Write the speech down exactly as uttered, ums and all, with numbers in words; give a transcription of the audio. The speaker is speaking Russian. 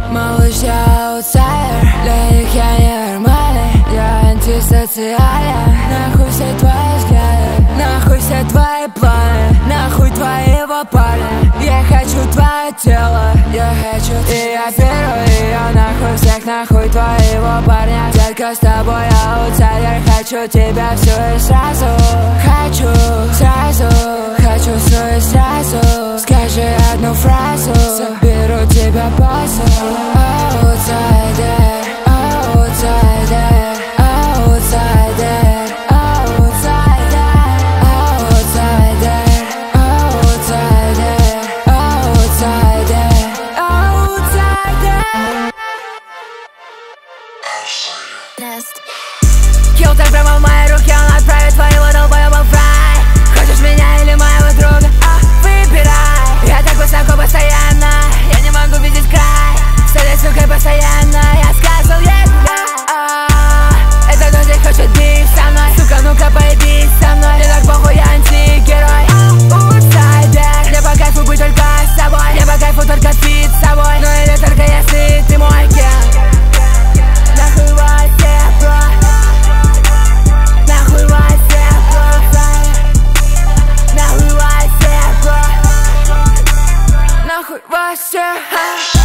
Малыш, я аутсайдер, для них я ненормальный, я антисоциален. Нахуй все твои взгляды, нахуй все твои планы, нахуй твоего парня. Я хочу твое тело, я хочу. И я беру ее нахуй, всех нахуй твоего парня. Детка, с тобой я аутсайдер, хочу тебя всю и сразу. Хочу сразу, хочу все и сразу. Скажи одну фразу, заберу тебя позже. Аутсайдер, аутсайдер, аутсайдер, аутсайдер, аутсайдер, аутсайдер, аутсайдер, аутсайдер. Килтер прямо в моей руке, он отправит твоего долбоеба в рай. Хочешь меня или моего друга? А, выбирай. Я так высоко постоянно, я не могу видеть край. С этой сукой постоянно, я сказал ей а, это кто здесь хочет бить со мной? Сука, ну-ка поебись со мной. Мне так похуй, я антигерой. Аутсайдер, мне по кайфу быть только с собой. Мне по кайфу только фит с собой. Ну или только если ты мой ген. Нахуй вас всех, бро. Нахуй вас всех, бро. Нахуй вас всех, бро. Нахуй вас всех.